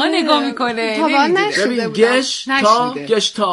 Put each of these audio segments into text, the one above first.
ما نگاه میکنه. تا نشده بودم.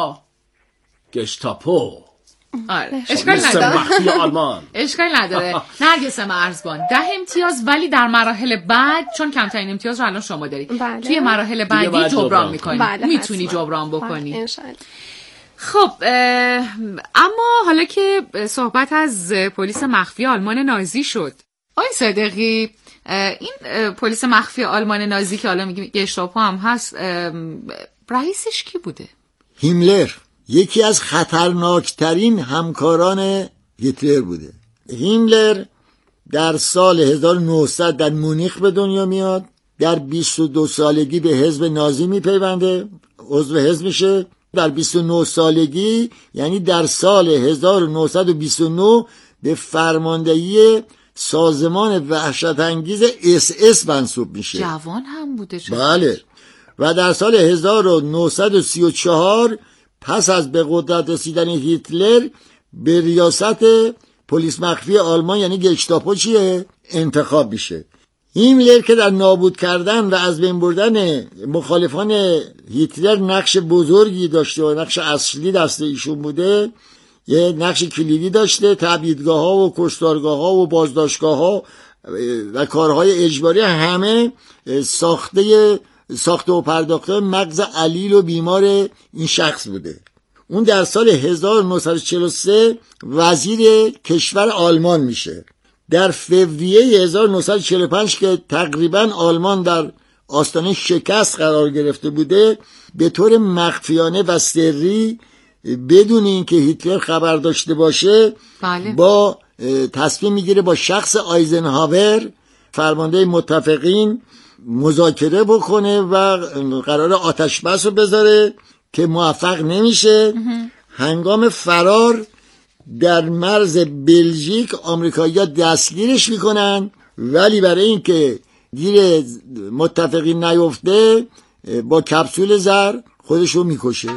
گشتاپو. آره اشکال نداره. مخفی آلمان. اشکال نداره. نرگس مرزبان 10 امتیاز، ولی در مراحل بعد چون کمترین امتیاز رو الان شما داری. بله. توی مراحل بعدی جبران میکنی. بله میتونی جبران بکنی. بله. خب اما حالا که صحبت از پلیس مخفی آلمان نازی شد، آقای صادقی، این پلیس مخفی آلمان نازی که حالا میگیم گشتاپو هم هست، رئیسش کی بوده؟ هیملر، یکی از خطرناکترین همکاران هیتلر بوده. هیملر در سال 1900 در مونیخ به دنیا میاد. در 22 سالگی به حزب نازی میپیونده، عضو حزب میشه. در 29 سالگی یعنی در سال 1929 به فرماندهی سازمان وحشت انگیز SS منصوب میشه. جوان هم بوده. بله. و در سال 1934 پس از به قدرت رسیدن هیتلر به ریاست پلیس مخفی آلمان یعنی گشتاپو انتخاب میشه. هیملر که در نابود کردن و از بین بردن مخالفان هیتلر نقش بزرگی داشته و نقش اصلی دست ایشون بوده، یه نقش کلیدی داشته. تبعیدگاه ها و کشتارگاه ها و بازداشتگاه ها و کارهای اجباری همه ساخته و پرداخته مغز علیل و بیمار این شخص بوده. اون در سال 1943 وزیر کشور آلمان میشه. در فوریه 1945 که تقریبا آلمان در آستانه شکست قرار گرفته بوده، به طور مخفیانه و سری بدون اینکه هیتلر خبر داشته باشه بله. با تصمیم میگیره با شخص آیزنهاور فرمانده متفقین مذاکره بکنه و قرار آتش بس رو بذاره که موفق نمیشه. هنگام فرار در مرز بلژیک آمریکایی‌ها دستگیرش میکنن، ولی برای اینکه گیر متفقین نیفته با کپسول زر خودشو میکشه.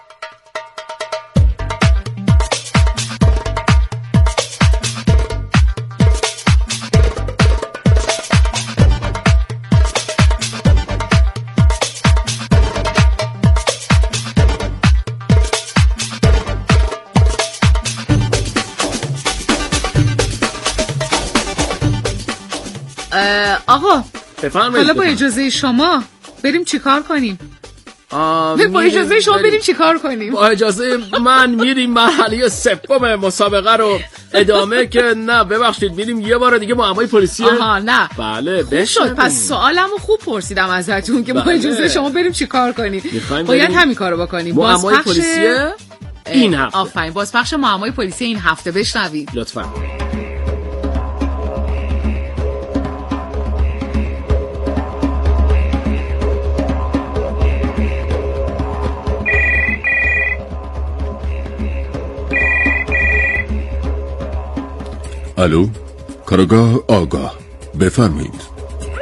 آقا بفرمایید. حالا با اجازه شما بریم چیکار کنیم؟ با اجازه شما بریم چیکار کنیم؟ با اجازه من میریم مرحله سوم مسابقه رو ادامه که نه ببخشید میریم یه بار دیگه معمای پلیسی. آها نه بله بشد. پس سوالمو خوب پرسیدم ازتون که با اجازه شما بریم چیکار کنیم. باید همین کارو بکنیم. معمای پلیسی این هفته. آفرین، بازپخش معمای پلیسی این هفته بشنوید لطفاً. الو، کارگاه آگاه، بفرمایید.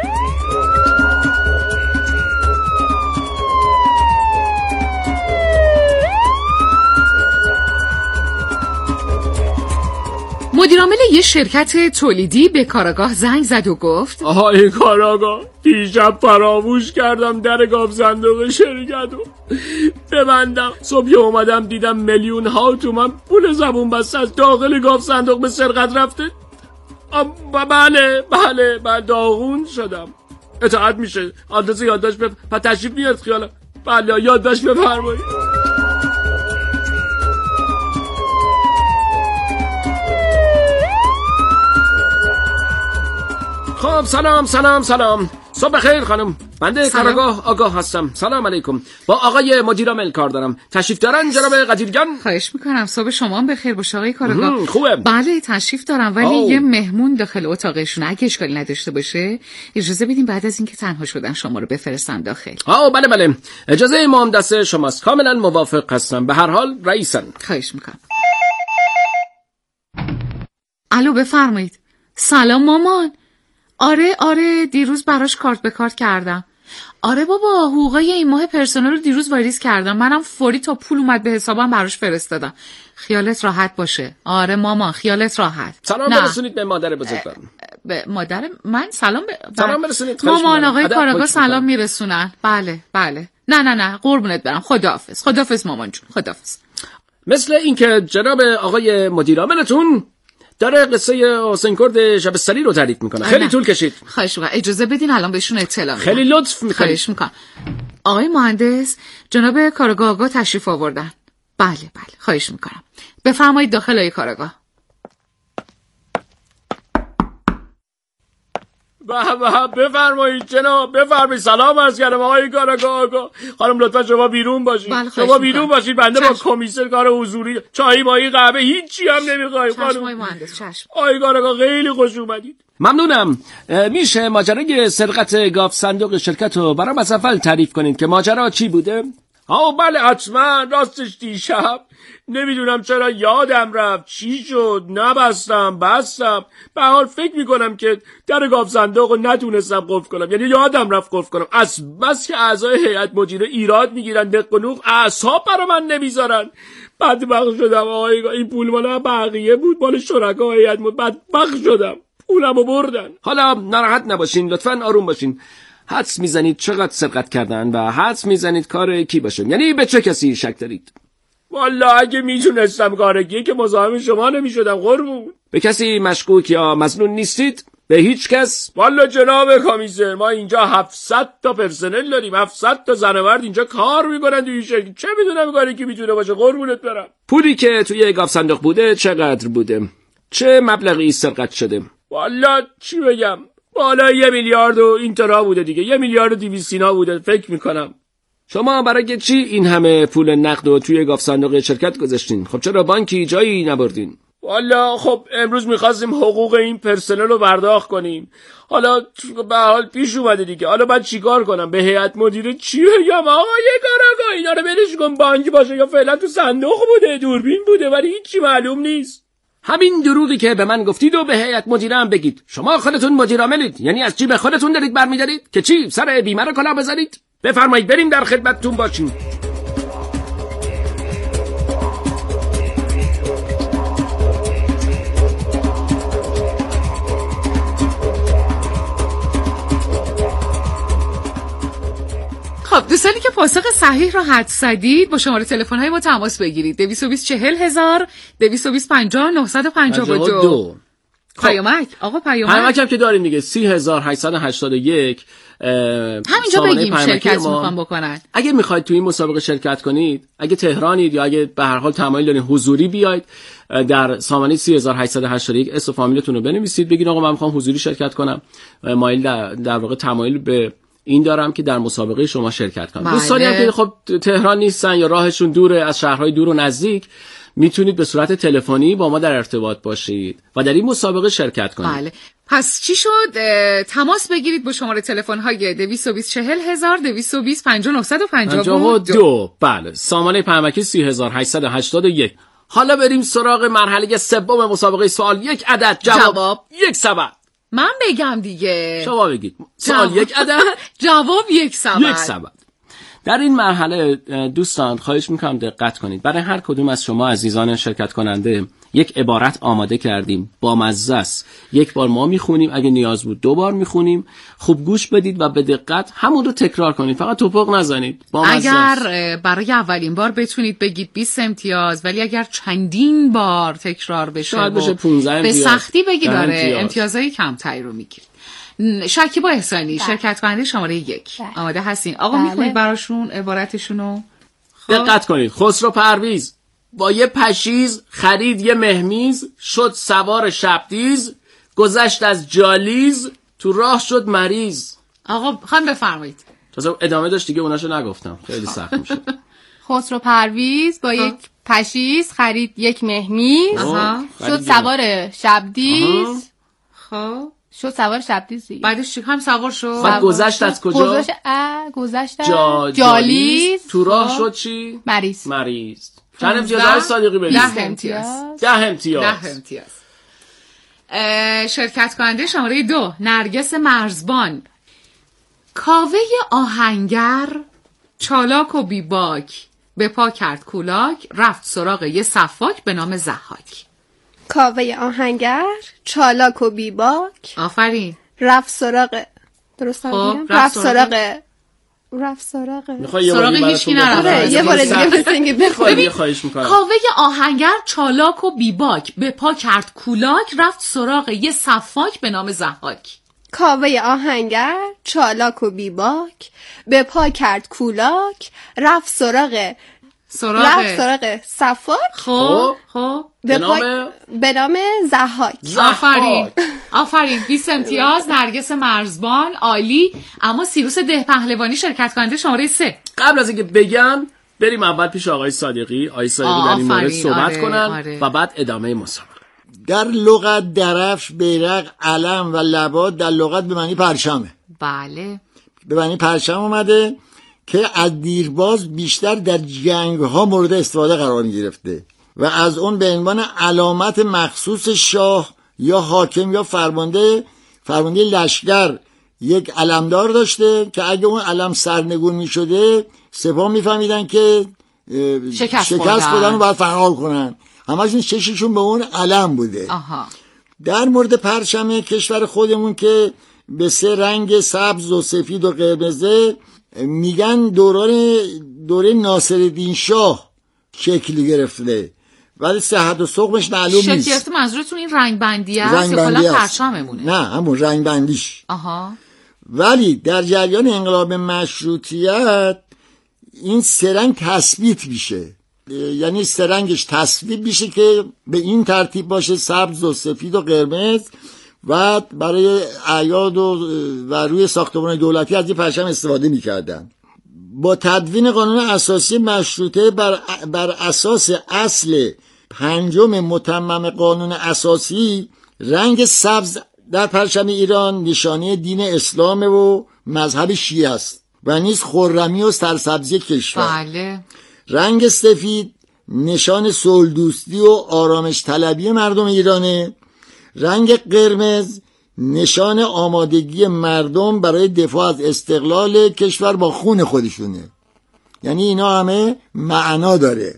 مدیرعامل یه شرکت تولیدی به کارآگاه زنگ زد و گفت آهای کارآگاه، دیشب فراموش کردم در گاف صندوق شرکت رو ببندم. صبح اومدم دیدم میلیون ها تومان پول زبون بسته از داخل گاف صندوق به سرقت رفته. بله داغون شدم. اطاعت میشه. آدرس یادداشت تشریف میاد خیالم. بله یادداشت بفرمایید. خب سلام. صبح خیر خانم. بنده کارآگاه آگاه هستم. سلام علیکم. با آقای مدیرعامل کار دارم. تشریف دارن جناب قدیرگان؟ خواهش میکنم. صبح شما هم بخیر باشه آقای کارآگاه. خوبه. بله تشریف دارم، ولی یه مهمون داخل اتاقشون، اگه اشکالی نداشته باشه اجازه بدین بعد از اینکه تنها شدن شما رو بفرستم داخل. بله اجازه ما هم دست شماست. کاملا موافق هستم. به هر حال رئیسن. خواهش میکنم. الو بفرمایید. سلام مامان. آره دیروز براش کارت به کارت کردم. آره بابا، حقوقای این ماه پرسنل رو دیروز واریز کردم. منم فوری تا پول اومد به حسابم براش فرستادم. خیالت راحت باشه. آره مامان، خیالت راحت. سلام برسونید به مادر بزرگوارم. به مادر من سلام برسونید. مامان آقای کاراگاه سلام میرسونن. بله. نه قربونت برم. خداحافظ مامان جون، خداحافظ. مثل اینکه جناب آقای مدیر عاملتون داره قصه حسین کرد شب سری رو تعریف میکنه. خیلی طول کشید. خواهش میکنم اجازه بدین الان بهشون اطلاع میدم. خیلی لطف میکنید. خواهش میکنم. آقای مهندس، جناب کاراگاه آقا تشریف آوردن. بله خواهش میکنم. بفرمایید داخل آقای کاراگاه. بفرمایید جناب، بفرمایید. سلام عرض کردم آقای کاراگاه آقا. خانم لطفا شما بیرون باشید. شما بیرون باشید. بنده با کمیسر کار حضوری چای مایی قهوه هیچی هم نمیخوایم. خانم آقای مهندس چشم. آقای کاراگاه خیلی خوش اومدید. ممنونم. میشه ماجرای سرقت گاف صندوق شرکت رو برام از اول تعریف کنید که ماجرا چی بوده؟ بله حتما. راستش دیشب نمیدونم چرا یادم رفت چی شد، بستم. به حال فکر میکنم که در گاف صندوق رو نتونستم قفل کنم، یعنی یادم رفت قفل کنم. از بس که اعضای هیئت مدیره ایراد میگیرن، دق و نوق اعصاب برا من نمیذارن. بدبخت شدم آقای. این پول مال بقیه بود، مال شرکا هیئت مدیره. بدبخت شدم، پولمو بردن. حالا ناراحت نباشین، لطفاً آروم باشین. حدس میزنید چقدر سرقت کردن و حدس میزنید کار کی باشه؟ یعنی به چه کسی شک دارید؟ والا اگه میتونستم کارگیه که مزاحم شما نمیشدم قربون. به کسی مشکوک یا مظنون نیستید؟ به هیچ کس؟ والا جناب کمیسر، ما اینجا 700 تا پرسنل داریم، 700 تا زن و مرد اینجا کار میکنن توی شرکت. چه میدونم کاری کی میتونه باشه قربونت برم. پولی که توی گاف صندوق بوده چقدر بوده؟ چه مبلغی سرقت شده؟ والا چی بگم، بالا 1 میلیارد و این طرح بوده دیگه. 1 میلیارد و 200 بوده فکر میکنم. شما برای چی این همه پول نقد رو توی گاف صندوق شرکت گذاشتین؟ خب چرا بانکی جایی نبردین؟ والا خب امروز میخواستیم حقوق این پرسنل رو پرداخت کنیم. حالا به حال پیش اومده دیگه. حالا بعد چیکار کنم؟ به هیئت مدیره چی بگم؟ آقای کاراگاه اینا رو ولش کن، بانک باشه یا فعلا تو صندوق بوده، دوربین بوده، ولی هیچی معلوم نیست. همین دروغی که به من گفتید و به هیئت مدیره هم بگید. شما خودتون مدیر عاملید، یعنی از جیب خودتون دارید برمی‌دارید که چی سر بیمه رو کلا بذارید؟ بفرمایید بریم در خدمتتون باشیم. خب دوستانی که پاسخ صحیح را حدس زدید با شماره تلفن‌های ما تماس بگیرید. 220 40000 220 50 952. پیامک آقا پیامک هم که داریم دیگه 30881. همینجا بگیم شرکت میخوام بکنن. اگه میخواید تو این مسابقه شرکت کنید، اگه تهرانید یا اگه به هر حال تمایل دارین حضوری بیاید، در سامانه 3881 اسم و فامیلتون رو بنویسید، بگین آقا من میخوام حضوری شرکت کنم، مایل در واقع تمایل به این دارم که در مسابقه شما شرکت کنم. دوستانی هم که خب تهران نیستن یا راهشون دوره، از شهرهای دور و نزدیک، میتونید به صورت تلفنی با ما در ارتباط باشید و در این مسابقه شرکت کنید. بله. پس چی شد؟ تماس بگیرید با شماره تلفن‌های 220 40000 220 50 952. بله، سامانه پیامکی 3881. حالا بریم سراغ مرحله سوم مسابقه. سوال 1 عدد، جواب 1 سبد. من بگم دیگه. شما بگید. سوال 1 عدد، جواب 1 سبد. 1 سبد. در این مرحله دوستان خواهش میکنم دقت کنید. برای هر کدوم از شما عزیزان شرکت کننده یک عبارت آماده کردیم، با مزه است. یک بار ما میخونیم، اگه نیاز بود 2 بار میخونیم. خوب گوش بدید و به دقت همون رو تکرار کنید، فقط توپق نزنید. اگر برای اولین بار بتونید بگید 20 امتیاز، ولی اگر چندین بار تکرار بشه بشه 15 امتیاز. به سختی بگید داره امتیازهای کمتری رو میگیرید. شکیبا احسانی شرکت کننده شماره 1 آماده هستین؟ آقا میخونید براشون عبارتشونو. دقت کنید. خسرو پرویز با یه پشیز خرید یه مهمیز، شد سوار شبدیز، گذشت از جالیز، تو راه شد مریض. آقا خواهم بفرمایید. تازه ادامه داشت دیگه، اوناشو نگفتم، خیلی سخت میشه. خسرو پرویز با یک پشیز خرید یک مهمیز، شد سوار شبدیز. خب شد سوار شبدیز دیگه. بعدش چی هم سوار شد؟ بعد گذشت از کجا؟ گذشت جالیز. تو راه شد چی؟ مریض. چند امتیاز های صادقی بدید؟ 10 امتیاز. 10 امتیاز. شرکت کننده شماره 2 نرگس مرزبان. کاوه آهنگر چالاک و بیباک به پا کرد کولاک، رفت سراغ یه سفاک به نام ضحاک. کاوه آهنگر چالاک و بیباک آفرین. رفت سراغ درست میگم؟ رفت سراغ هیچکی نرفت. یه بار دیگه بخوای خواهش میکنم. کاوه آهنگر چالاک و بیباک به پا کرد کولاک، رفت سراغ یه سفاک به نام ضحاک. کاوه آهنگر چالاک و بیباک به پا کرد کولاک، رفت سراغ سفاک خب به نام ضحاک. آفرین 20 امتیاز. نرگس مرزبان عالی. اما سیروس ده پهلوانی شرکت کننده شماره 3. قبل از اینکه بگم بریم اول پیش آقای صادقی در این مورد صحبت کنن و بعد ادامه مسابقه. در لغت درفش، بیرق، علم و لواط در لغت به معنی پرچمه. بله، به معنی پرچم اومده که از دیرباز بیشتر در جنگ ها مورد استفاده قرار گرفته و از اون به عنوان علامت مخصوص شاه یا حاکم یا فرمانده لشکر یک علمدار داشته که اگه اون علم سرنگون می شده سپاه می فهمیدن که شکست خوردن و باید فرار کنن. همشون چششون به اون علم بوده. در مورد پرچم کشور خودمون که به 3 رنگ سبز و سفید و قرمزه میگن دوره ناصرالدین شاه شکل گرفته، ولی صحت و سقمش معلوم نیست. شکل گرفته منظورتون این رنگ بندی است یا کلا پرچممونه؟ نه، همون رنگ بندیش. ولی در جریان انقلاب مشروطیت این 3 رنگ تثبیت میشه، یعنی 3 رنگش تثبیت میشه که به این ترتیب باشه: سبز و سفید و قرمز، و برای اعیاد و روی ساختمان دولتی از این پرچم استفاده می‌کردن. با تدوین قانون اساسی مشروطه بر اساس اصل 5 متمم قانون اساسی، رنگ سبز در پرچم ایران نشانه دین اسلام و مذهب شیعه است و نیز خرمی و سرسبزی کشور. بله. رنگ سفید نشان صلح دوستی و آرامش طلبی مردم ایرانه. رنگ قرمز نشان آمادگی مردم برای دفاع از استقلال کشور با خون خودشونه. یعنی اینا همه معنا داره.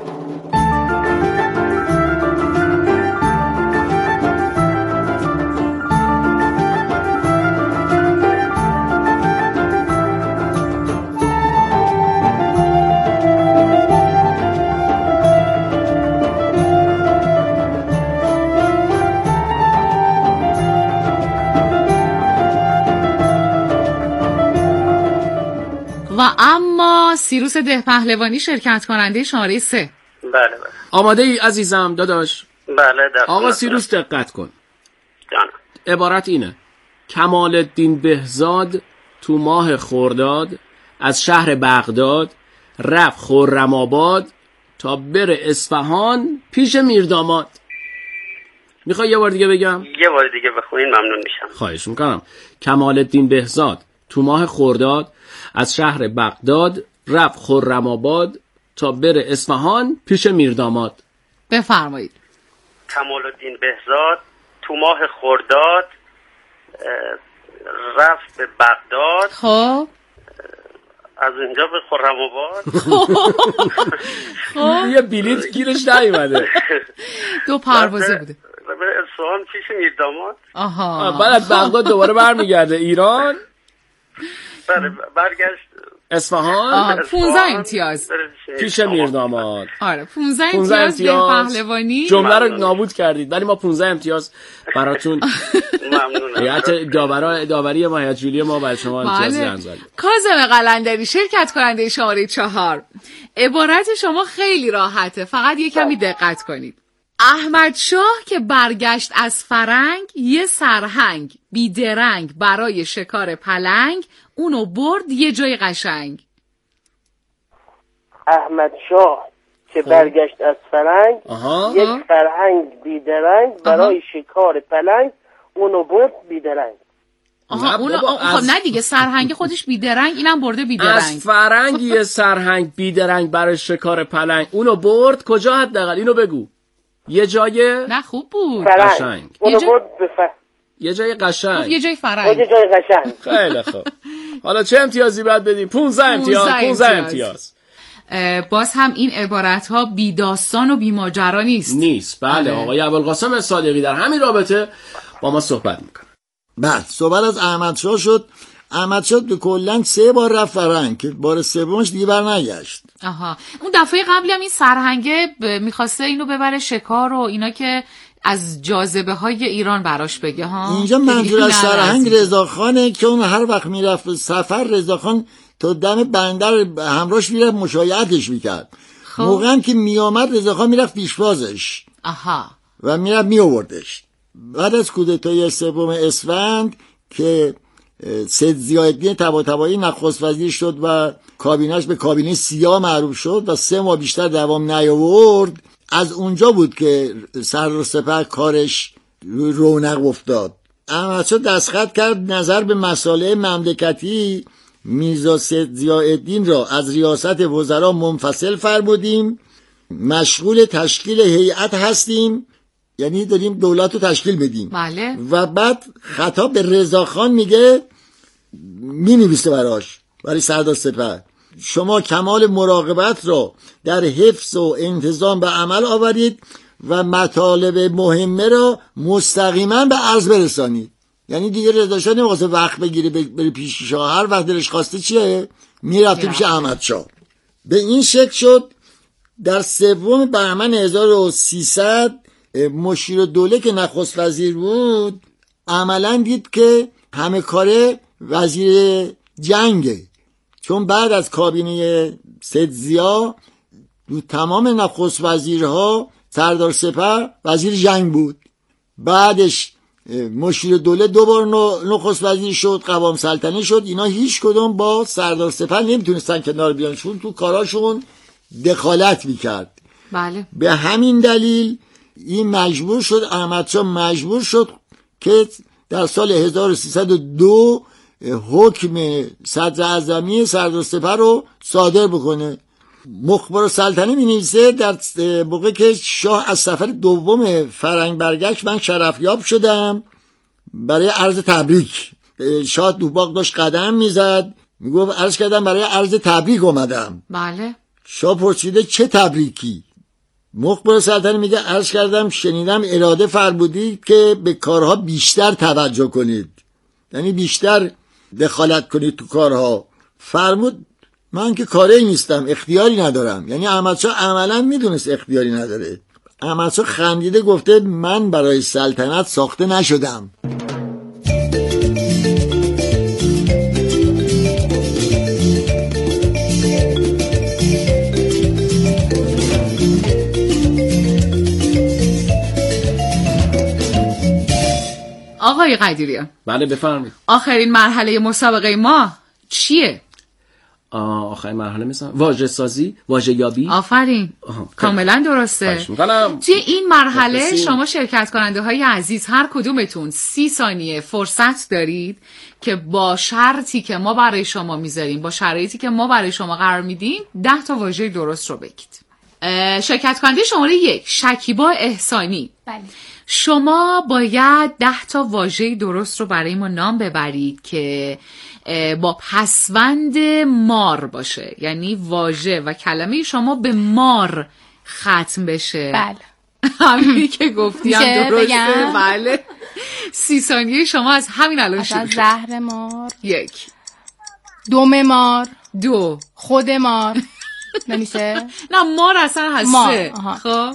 و اما سیروس ده پهلوانی شرکت کننده شماره 3. بله. آماده ای عزیزم داداش؟ بله. آقا سیروس دقت کن. جانم. عبارت اینه: کمال الدین بهزاد تو ماه خرداد از شهر بغداد رفت خرم‌آباد تا بره اصفهان پیش میرداماد. میخوای یه بار دیگه بگم؟ یه بار دیگه بخونین ممنون میشم. خواهش میکنم. کمال الدین بهزاد تو ماه خرداد از شهر بغداد رفت خرم‌آباد تا بره اصفهان پیش میرداماد. بفرمایید. کمال الدین بهزاد تو ماه خرداد رفت به بغداد. خب از اونجا به خرم‌آباد. خب یه بلیط گیرش نیومده. 2 پروازه بوده. به اصفهان پیش میرداماد. بعد از بغداد دوباره برمیگرده ایران. بله برگشت اصفهان. 15 امتیاز پیش میرداماد. آره 15 امتیاز به پهلوانی. جمله رو نابود کردید ولی ما 15 امتیاز براتون. ممنونم. هیئت داوری ما، هیئت جوری ما برای شما امتیاز می‌ذاریم. کاظم قلندری شرکت کننده شماره 4. عبارت شما خیلی راحته، فقط یه کمی دقت کنید. احمد شاه که برگشت از فرنگ یه سرهنگ بیدرنگ برای شکار پلنگ اونو برد یه جای قشنگ. احمد شاه که برگشت از فرنگ یک فرهنگ بیدرنگ برای شکار پلنگ اونو برد بیدرنگ. خب نه دیگه، سرهنگ خودش بیدرنگ، اینم برده بیدرنگ. از فرنگ یه سرهنگ بیدرنگ برای شکار پلنگ اونو برد کجا؟ حداقل اینو بگو. یه جای نه خوب بود. قشنگ. اونو برد به یه جای قشنگ. یه جای فرنگ. یه جای قشنگ. خیلی خوب. حالا چه امتیازی باید بدیم؟ 15 امتیاز. باز هم این عبارت ها بی داستان و بی ماجرا نیست. بله. آقای ابوالقاسم صادقی در همین رابطه با ما صحبت میکنه. بعد صحبت از احمدشاه شد. احمدشاه کلا 3 بار رفت فرنگ که بار سومش دیگه برنگشت. اون دفعه قبلی هم این سرهنگه میخواسته اینو ببره شکار و اینا که از جاذبه های ایران براش بگه ها. اینجا منظور از سرهنگ رضاخانه که اون هر وقت میرفت سفر رضاخان تا دم بندر همراهش میرفت مشایعتش میکرد. موقعی که میامد رضاخان میرفت پیشوازش و میرفت میآوردش. بعد از کودتای 3 اسفند که سید ضیاءالدین طباطبایی نخست وزیر شد و کابینه‌اش به کابینه سیاه معروف شد و 3 ماه بیشتر دوام نیاورد، از اونجا بود که سردار سپه کارش رونق افتاد. احمدشاه دستخط کرد نظر به مسائل مملکتی میرزا سید ضیاءالدین را از ریاست وزرا منفصل فرمودیم، مشغول تشکیل هیئت هستیم، یعنی داریم دولت رو تشکیل بدیم. بله. و بعد خطاب به رضاخان میگه، مینویسه برای سردار سپه، شما کمال مراقبت را در حفظ و انتظام به عمل آورید و مطالب مهمه را مستقیما به عرض برسانید. یعنی دیگه رضاشاه نمی‌خواسته وقت بگیره بره پیش شاه، هر وقت دلش خواسته چیه میرفته پیش احمدشاه. به این شکل شد در 3 بهمن 1300 مشیرالدوله که نخست وزیر بود عملا دید که همه کاره وزیر جنگه، چون بعد از کابینه سید ضیا تمام نخست وزیرها سردار سپه وزیر جنگ بود. بعدش مشیرالدوله 2 بار نخست وزیر شد، قوام سلطنه شد. اینا هیچ کدوم با سردار سپه نمیتونستن کنار بیان، چون تو کاراشون دخالت میکرد. بله. به همین دلیل این احمدشاه مجبور شد که در سال 1302 حکم صدراعظمی سردار سپه رو صادر بکنه. مخبر السلطنه می‌نویسه در موقع که شاه از سفر 2 فرنگ برگشت، من شرفیاب شدم برای عرض تبریک. شاه تو باغ داشت قدم میزد، میگفت عرض کردم برای عرض تبریک اومدم. بله. شاه پرسیده چه تبریکی؟ مخبر السلطنه میگه عرض کردم شنیدم اراده فرمودید که به کارها بیشتر توجه کنید، یعنی بیشتر دخالت کنید تو کارها. فرمود من که کاری نیستم، اختیاری ندارم. یعنی احمدشاه عملا میدونست اختیاری نداره. احمدشاه خندیده گفته من برای سلطنت ساخته نشدم. آقای قدیریان. بله بفرمایید. آخرین مرحله مسابقه ما چیه؟ آخرین مرحله مثلا واژه سازی، واژه یابی. آفرین. کاملا درسته. توی این مرحله شما شرکت کننده های عزیز هر کدومتون 30 ثانیه فرصت دارید که با شرطی که ما برای شما میذاریم، با شرایطی که ما برای شما قرار میدیم 10 تا واژه درست رو بگید. شرکت کننده شماره 1 شکیبا احسانی. بله. شما باید 10 تا واژه درست رو برای ما نام ببرید که با پسوند مار باشه، یعنی واژه و کلمه شما به مار ختم بشه. بله. همینی که گفتی هم درسته. بگم؟ بله. 30 ثانیه شما از همین الان شروع شد. زهر مار. 1. دم مار. 2. خود مار. نمیشه؟ نه مار اصلا هست. مار. خب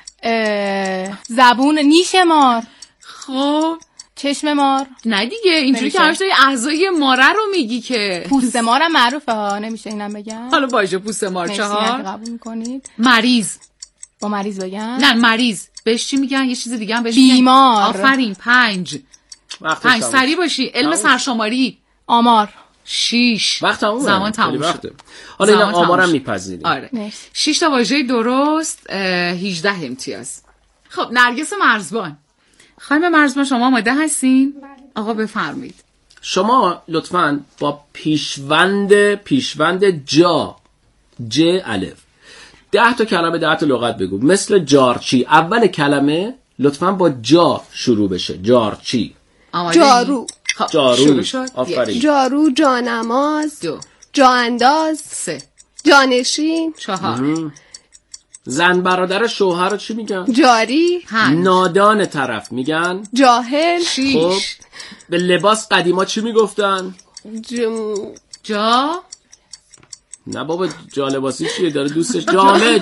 زبون نیش مار. خب چشم مار. نه دیگه اینجوری که همش داری اعضای ماره رو میگی که پوست مارم معروفه ها، نمیشه اینم بگم. حالا باشه پوست مار. 4. قبول میکنید؟ مریض. با مریض بگم؟ نه مریض بهش چی میگن؟ یه چیز دیگه هم بهش بیمار. آفرین. 5 سری باشی. علم سرشماری. آمار. 6 وقت تمومه. زمان تموم شد. حالا این آمارم میپذیریم. آره. 6 تا واژه درست 18 امتیاز. خب نرگس مرزبان. خانم مرزبان شما آماده هستین؟ آقا بفرمایید. شما لطفاً با پیشوند ج الف 10 تا کلمه 10 تا لغت بگو. مثل جارچی اول کلمه لطفاً با جا شروع بشه. جارچی. جارو. شروع شد. آفرین. جارو، جانماز. 2 جاانداز. 3 جانشین. 4 زن برادر شوهر رو چی میگن؟ جاری. 5 نادان طرف میگن جاهل. 6 به لباس قدیما چی میگفتن؟ جا نه بابا جا لباسی چیه داره دوستش جامد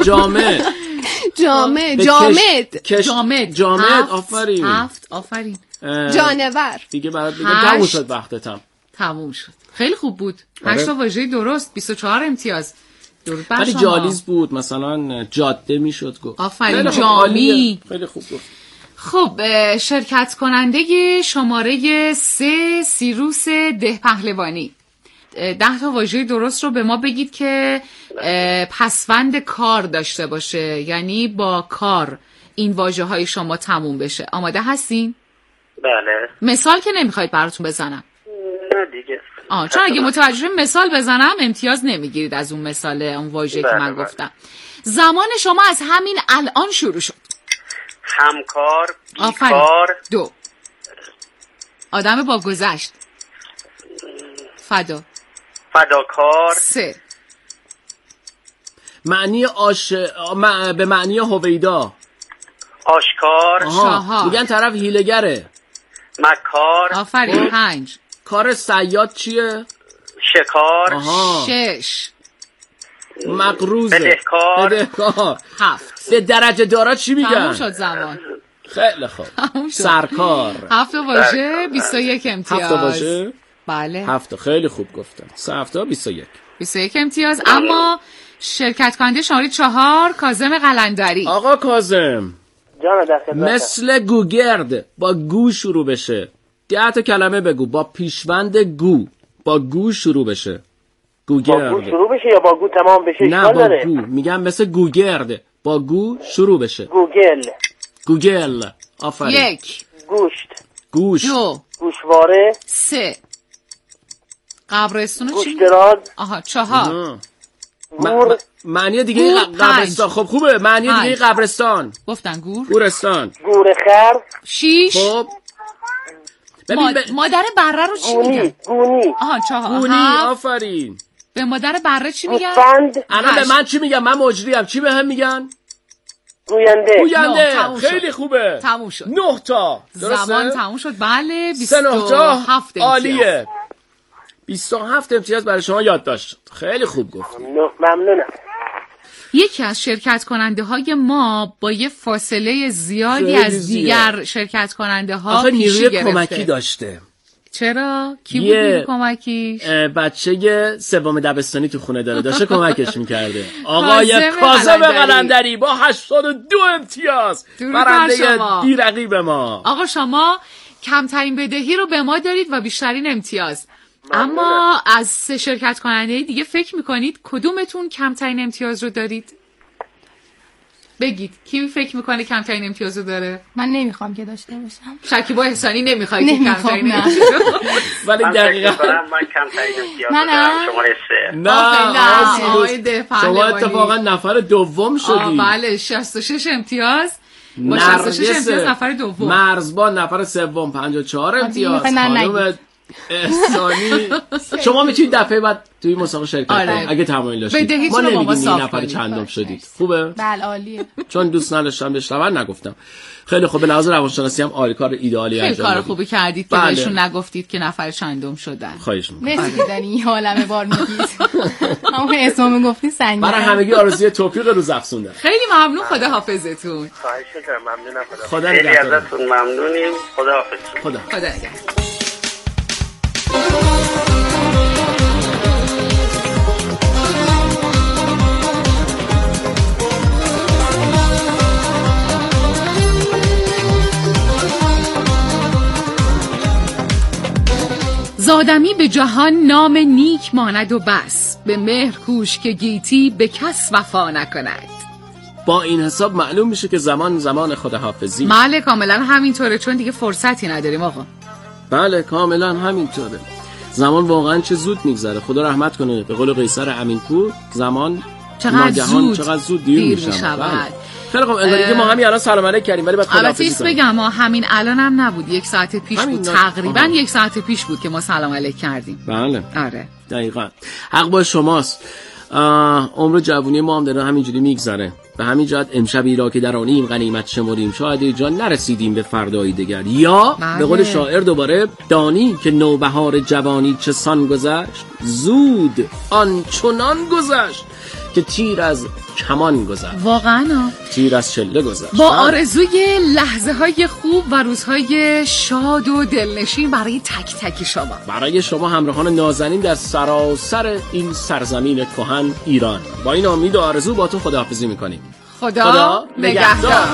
جامد آفرین 7 آفرین جانور دیگه برات بگم تموم شد وقتتم تموم شد. خیلی خوب بود. 8 تا واژه درست 24 امتیاز. درود بر خیلی شما. جالیز بود مثلا جاده میشد گفت. آفرین جامی. خیلی خوب گفت. خب شرکت کننده شماره 3 سیروس ده پهلوانی 10 تا واژه درست رو به ما بگید که پسوند کار داشته باشه، یعنی با کار این واژه های شما تموم بشه. آماده هستین؟ بله. مثال که نمیخواید براتون بزنم؟ نه دیگه. چون اگه متوجه مثال بزنم امتیاز نمیگیرید از اون مثال اون واژه‌ای که من گفتم. زمان شما از همین الان شروع شد. همکار، آفرین. بیکار. 2 آدم با گذشت. فداکار. 3 معنی به معنی هویدا. آشکار. 4 میگن طرف هیله‌گره. مکار. آفرین. 5 کار صیاد چیه؟ شکار. 6 مقروضه. بدهکار. 7 به درجه دارا چی میگن؟ تموم شد زمان. خیلی خوب. تموم شد. سرکار. 7 واژه 21 امتیاز. 7 واژه؟ بله. 7 خیلی خوب گفتم. 3 هفته 21 امتیاز. اما شرکت کننده شماره 4 کاظم قلندری. آقا کاظم جان در خدمتم. مثل گوگرد با گو شروع بشه. 10 تا کلمه بگو با پیشوند گو. با گو شروع بشه. گوگرد. با گو شروع بشه یا با گو تمام بشه؟ نه با گو. میگم مثل گوگرد با گو شروع بشه. گوگل. آفرین. 1 گوش. 2 گوشواره. 3 قبرستون چی؟ گوشدراز. 4 گور. معنی دیگه قبرستان. خب خوبه. معنی دیگه قبرستان. گفتن گورستان. گورخر. 6 خب مادر بره رو چی میگن؟ گونی. 4 گونی. آفرین. به مادر بره چی میگن؟ الان به من چی میگن؟ من مجریم. چی به هم میگن؟ گوینده. خیلی خوبه. تموم شد. 9 تا. درسته؟ زمان تموم شد. بله 27 امتیاز. عالیه. 27 امتیاز برای شما یادداشت شد. خیلی خوب گفت. ممنونم. یکی از شرکت کننده های ما با یه فاصله زیادی خیلی از دیگر شرکت کننده ها آخه پیشی نیروی گرفته. کمکی داشته. چرا؟ کی بود نیروی کمکیش؟ بچه سوم دبستانی تو خونه داشته کمکش میکرده. آقای کاظم قلندری با 82 امتیاز برنده بی رقیب ما. آقا شما کمترین بدهی رو به ما دارید و بیشترین امتیاز. اما از 3 شرکت کننده دیگه فکر میکنید کدومتون کمترین امتیاز رو دارید؟ بگید کی فکر میکنه کمترین امتیاز رو داره؟ من نمیخوام که داشته باشم. شکیبا احسانی نمیخوای که کمترین امتیاز ولی دقیقاً من کمترین امتیاز دارم. شماره 3. نه شما اتفاقا نفر دوم شدی. بله 66 امتیاز. با 66 امتیاز نفر دوم. مرزبان نفر سوم 54 امتیاز. خانم احسانی شما میتونید دفعه بعد توی مسابقه شرکت کنید اگه تمایل داشتید. ما نمیگیم این نفر چندم شدید. خوبه؟ بله عالیه. چون دوست نداشتم بشنون نگفتم. خیلی خوبه. به لحاظ روانشناسی هم عالی، کار ایدئالی انجام دادید. خیلی کار خوبی کردید که بهشون نگفتید که نفر چندم شدن. خواهش می‌کنم. مرسی دانی حالمه بار میگید. همون اسمو میگفتی سنگین. برای همگی آرزوی توفیق روز افسوندن. خیلی ممنون. خدا حافظتون. خواهش می‌کنم. ممنونم. خدا خیلی نگهدار. ازتون ممنونیم. خدا حافظ. خدا نگهدار. زادمی به جهان نام نیک ماند و بس، به مهر کوش که گیتی به کس وفا نکند. با این حساب معلوم میشه که زمان خداحافظی. بله کاملا همینطوره، چون دیگه فرصتی نداریم آقا. بله کاملا همینطوره. زمان واقعا چه زود میگذره. خدا رحمت کنه. به قول قیصر امینپور زمان چقدر زود دیر میشود. خیلی خوب، انگاری که ما همین الان سلام علیک کردیم ولی بعد خداحافظی کنیم. بگم ما همین الانم نبود، 1 ساعت پیش بود، تقریبا 1 ساعت پیش بود که ما سلام علیک کردیم. بله آره دقیقاً، حق با شماست. عمر جوونی ما هم داره همینجوری میگذره. به همین جهت امشبی را که در آنیم غنیمت شمریم، شاید جان نرسیدیم به فردایی دگر. یا به قول شاعر دوباره، دانی که نوبهار جوانی چه سان گذشت، زود آن چنان گذشت که تیر از کمان گذشت. واقعا تیر از چله گذشت. با آرزوی لحظه های خوب و روزهای شاد و دلنشین برای تک تک شما، برای شما همراهان نازنین در سراسر این سرزمین کهن ایران. با این امید و آرزو با تو خداحافظی میکنیم. خدا نگهدار.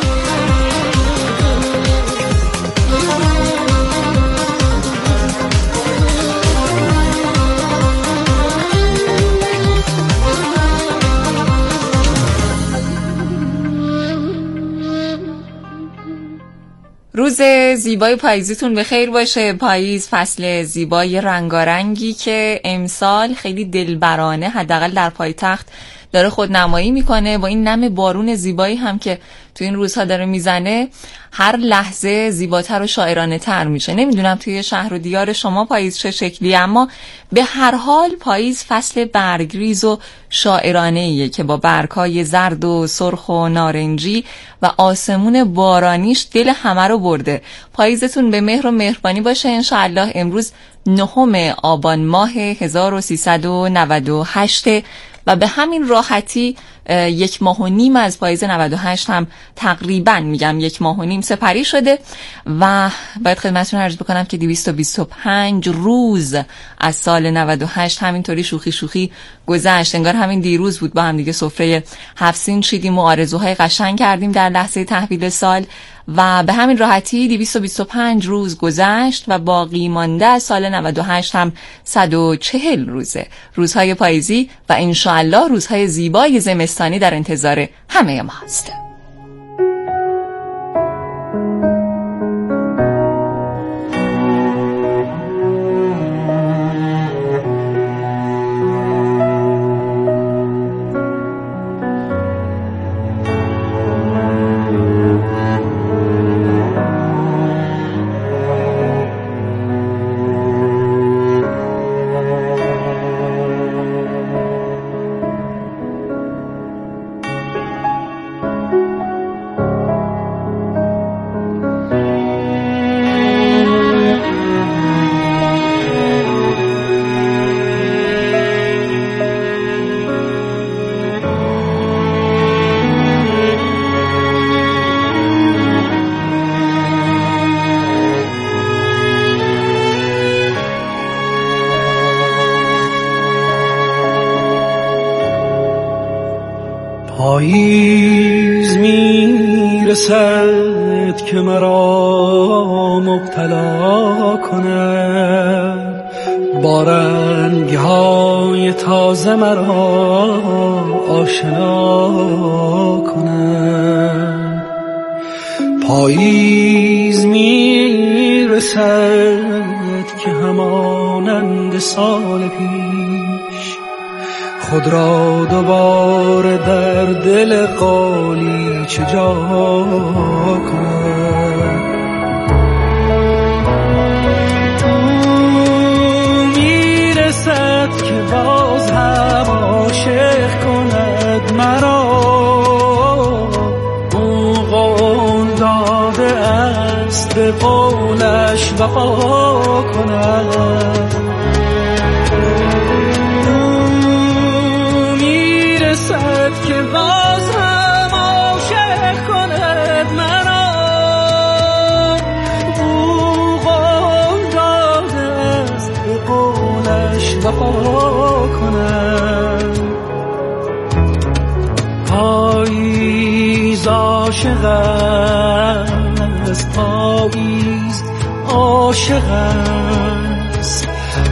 روز زیبای پاییزیتون به خیر باشه. پاییز فصل زیبای رنگارنگی که امسال خیلی دلبرانه حداقل در پایتخت داره خودنمایی میکنه. با این نم بارون زیبایی هم که تو این روزها داره میزنه، هر لحظه زیباتر و شاعرانه تر میشه. نمیدونم توی شهر و دیار شما پاییز چه شکلی، اما به هر حال پاییز فصل برگریز و شاعرانه‌ایه که با برگ‌های زرد و سرخ و نارنجی و آسمون بارانیش دل همه رو برده. پاییزتون به مهر و مهربانی باشه انشاءالله. امروز 9 آبان ماه 1398 و به همین راحتی 1.5 ماه از پاییز 98 هم تقریبا میگم 1.5 ماه سپری شده و باید خدمتتون عرض بکنم که 225 روز از سال 98 همینطوری شوخی شوخی گذشت. انگار همین دیروز بود با هم دیگه سفره 7 سین چیدیم و آرزوهای قشنگ کردیم در لحظه تحویل سال و به همین راحتی 225 روز گذشت و باقی مانده از سال 98 هم 140 روزه. روزهای پاییزی و انشاءالله روزهای زیبای زمستانی در انتظار همه ما هست. پاییز میرسد که مرا مبتلا کند، با رنگ‌های تازه مرا آشنا کند. پاییز میرسد که همانند سال پیش خود را دوباره در دل قالیچه جا کند. او میرسد که باز هم عاشق کند مرا، او قول داده است به قولش وفا کند. که باز هم عاشق کند مرا، او قول داده است به قولش وفا کند. پاییز عاشق است، پاییز عاشق است،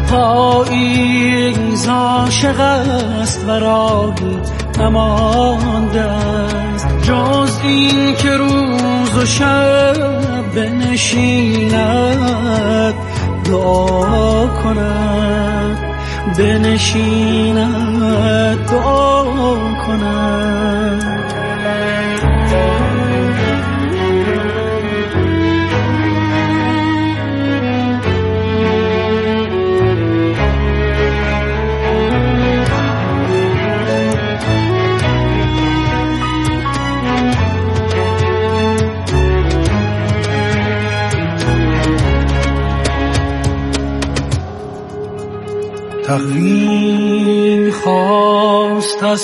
پاییز عاشق است و راهی نمانده است جز این که روز و شب بنشیند دعا کند، بنشیند دعا کند. تقویم خواست از